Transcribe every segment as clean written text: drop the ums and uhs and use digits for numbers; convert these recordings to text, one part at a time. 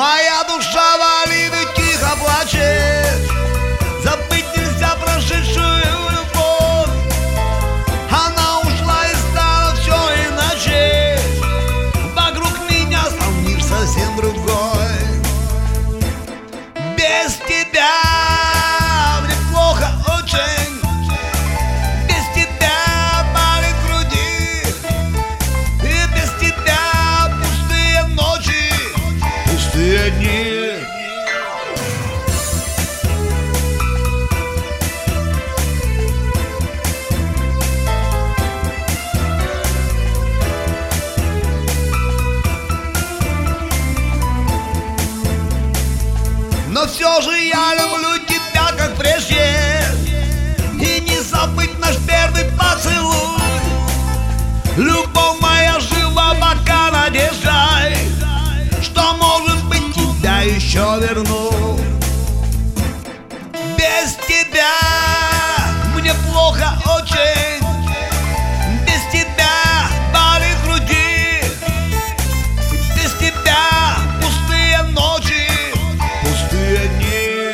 Моя душа валит и тихо плачет. Забыть нельзя прошедшую любовь. Она ушла и стало все иначе. Вокруг меня стал мир совсем другой. Без тебя мне плохо очень. Без тебя болит в груди. И без тебя пустые ночи, пустые дни. Но все же я люблю тебя, как прежде. И не забыть наш первый поцелуй. Любовь моя жива пока надеждой, что, может быть, тебя еще верну. Без тебя мне плохо очень. Без тебя болит в груди. Без тебя пустые ночи, пустые дни.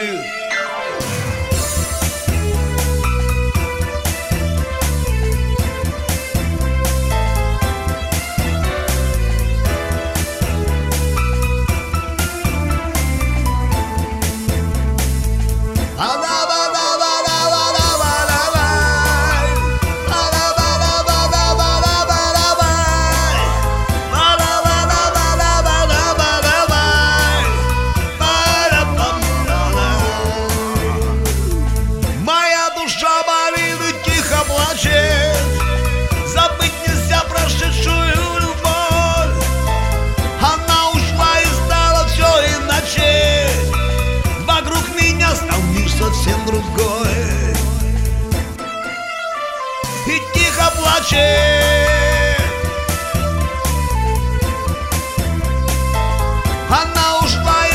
Моя душа болит и тихо плачет. Забыть нельзя прошедшую любовь. Она ушла и стало все иначе. Вокруг меня стал мир совсем другой. И тихо плачет. Она ушла